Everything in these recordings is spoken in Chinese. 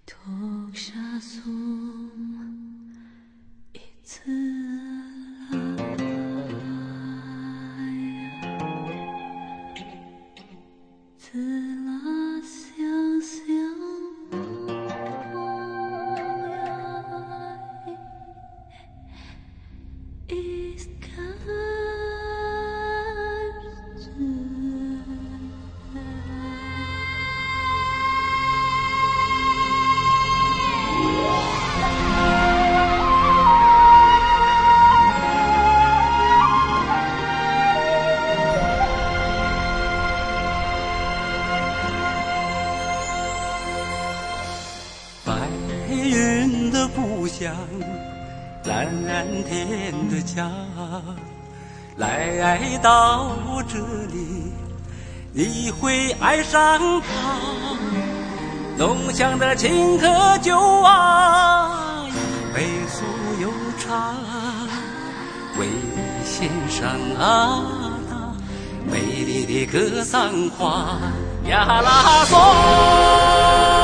痛下送一次来，自拉想象is kind 白云的故乡，蓝天的家，来到这里，你会爱上它。浓香的青稞酒啊，一杯酥油茶，为你献上啊那美丽的格桑花呀啦嗦。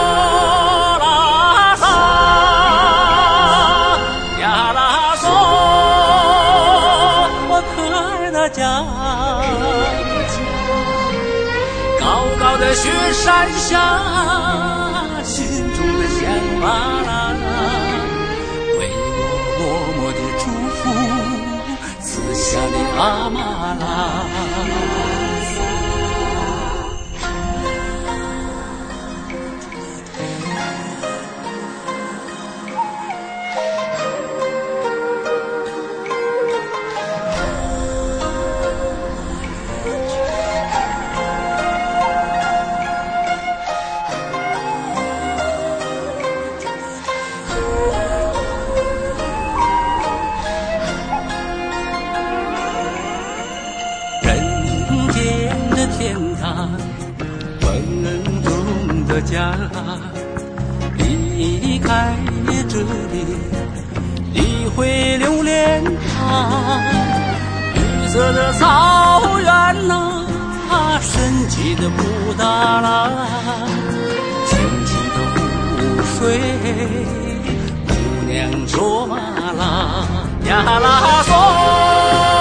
家，高高的雪山下，心中的香巴拉，为我默默的祝福，赐下的阿玛拉。天堂，梦中的家，离开这里，你会留恋它。绿色的草原呐，神奇的布达拉，清清的湖水，姑娘卓玛拉呀啦嗦。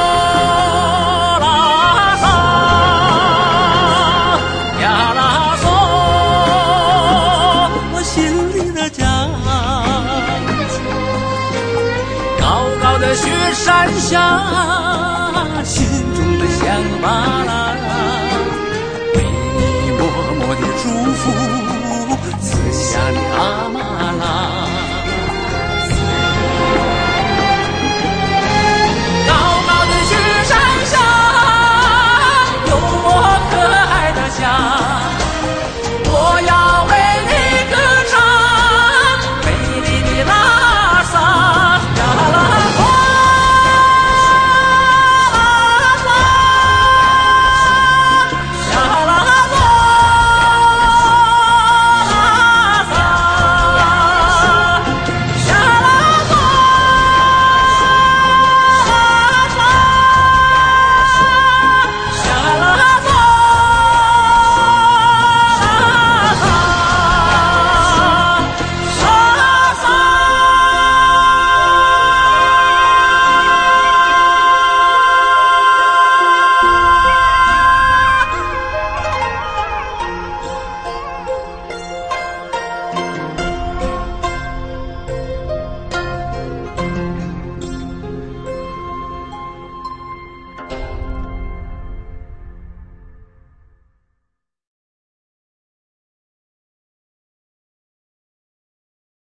雪山下，心中的香巴拉，为你默默的祝福，赐下你阿玛